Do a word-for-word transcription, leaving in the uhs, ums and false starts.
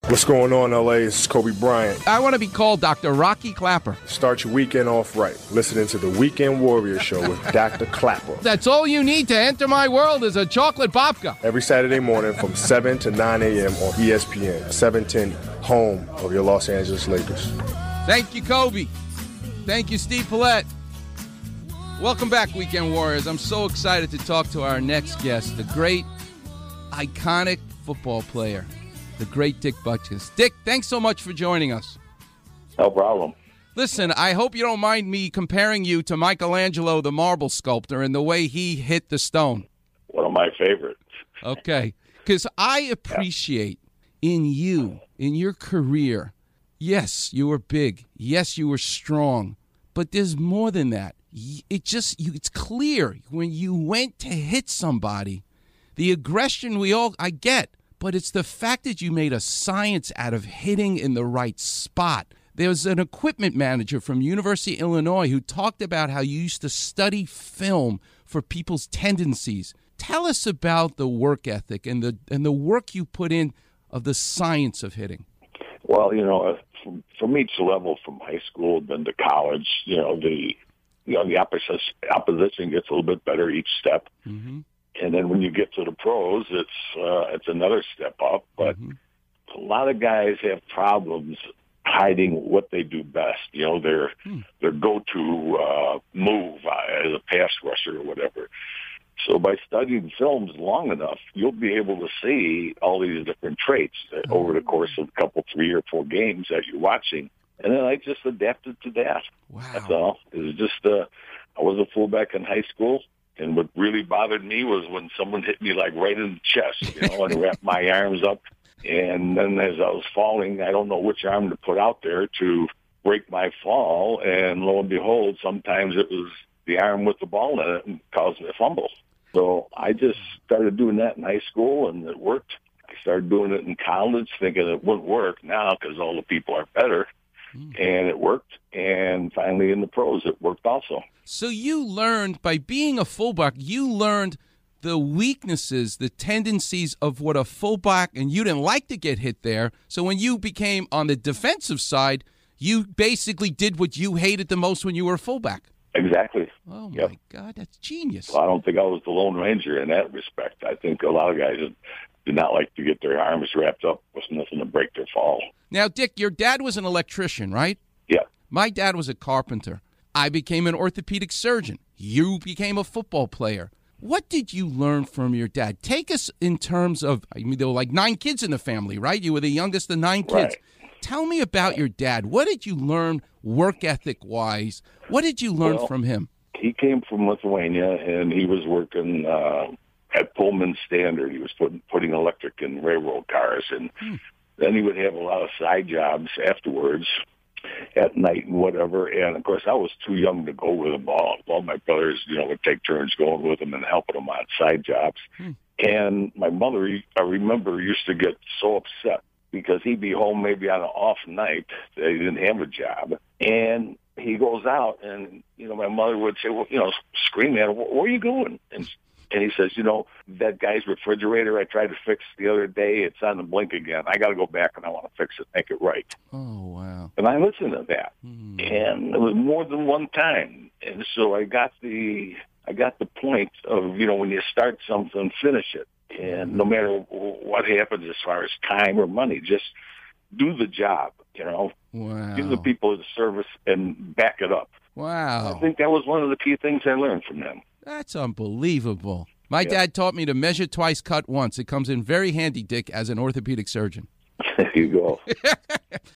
What's going on, L A? It's Kobe Bryant. I want to be called Doctor Rocky Clapper. Start your weekend off right. Listening to the Weekend Warrior Show with Doctor Clapper. That's all you need to enter my world is a chocolate babka. Every Saturday morning from seven to nine a.m. on E S P N, seven ten, home of your Los Angeles Lakers. Thank you, Kobe. Thank you, Steve Paulette. Welcome back, Weekend Warriors. I'm so excited to talk to our next guest, the great, iconic football player, the great Dick Butkus. Dick, thanks so much for joining us. No problem. Listen, I hope you don't mind me comparing you to Michelangelo, the marble sculptor, and the way he hit the stone. One of my favorites. Okay. Because I appreciate in you, in your career, yes, you were big. Yes, you were strong. But there's more than that. It just, you, it's clear when you went to hit somebody, the aggression we all, I get. But it's the fact that you made a science out of hitting in the right spot. There was an equipment manager from University of Illinois who talked about how you used to study film for people's tendencies. Tell us about the work ethic and the and the work you put in of the science of hitting. Well, you know, from, from each level, from high school then to college, you know, the you know the opposition opposition gets a little bit better each step. Mm-hmm. And then when you get to the pros, it's uh, it's another step up. But mm-hmm. a lot of guys have problems hiding what they do best. You know, their hmm. their go-to uh, move as a pass rusher or whatever. So by studying films long enough, you'll be able to see all these different traits mm-hmm. over the course of a couple, three or four games that you're watching. And then I just adapted to that. Wow. That's all. It was just uh, I was a fullback in high school. And what really bothered me was when someone hit me like right in the chest, you know, and wrapped my arms up. And then as I was falling, I don't know which arm to put out there to break my fall. And lo and behold, sometimes it was the arm with the ball in it and caused me a fumble. So I just started doing that in high school, and it worked. I started doing it in college, thinking it wouldn't work now because all the people are better. And it worked. And finally in the pros, it worked also. So you learned, by being a fullback, you learned the weaknesses, the tendencies of what a fullback, and you didn't like to get hit there. So when you became on the defensive side, you basically did what you hated the most when you were a fullback. Exactly. Oh, my yep. God, that's genius. Well, I don't think I was the Lone Ranger in that respect. I think a lot of guys did not like to get their arms wrapped up with nothing to break their fall. Now, Dick, your dad was an electrician, right? Yeah. My dad was a carpenter. I became an orthopedic surgeon. You became a football player. What did you learn from your dad? Take us in terms of, I mean, there were like nine kids in the family, right? You were the youngest of nine kids. Right. Tell me about your dad. What did you learn work ethic-wise? What did you learn well, from him? He came from Lithuania, and he was working uh, at Pullman Standard. He was putting, putting electric in railroad cars, and hmm. then he would have a lot of side jobs afterwards at night and whatever. And, of course, I was too young to go with him. All, all my brothers, you know, would take turns going with him and helping him on side jobs. Hmm. And my mother, I remember, used to get so upset because he'd be home maybe on an off night that he didn't have a job. And he goes out, and, you know, my mother would say, well, you know, scream at him, where are you going? And And he says, you know, that guy's refrigerator I tried to fix the other day, it's on the blink again. I got to go back and I want to fix it, make it right. Oh, wow. And I listened to that. Hmm. And it was more than one time. And so I got the I got the point of, you know, when you start something, finish it. And no matter what happens as far as time or money, just do the job, you know. Wow. Give the people the service and back it up. Wow. I think that was one of the key things I learned from them. That's unbelievable. My yeah. dad taught me to measure twice, cut once. It comes in very handy, Dick, as an orthopedic surgeon. There you go.